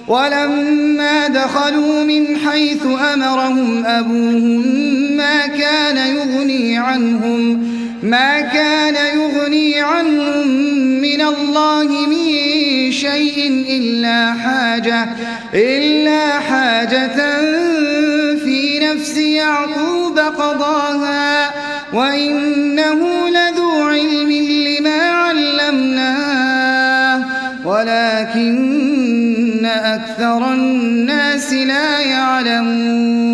ولما دخلوا من حيث أمرهم أبوهم ما كان يغني عنهم من الله من شيء إلا حاجة في نفس يعقوب قضاها وإنه لذو علم لما علمناه ولكن أكثر الناس لا يعلمون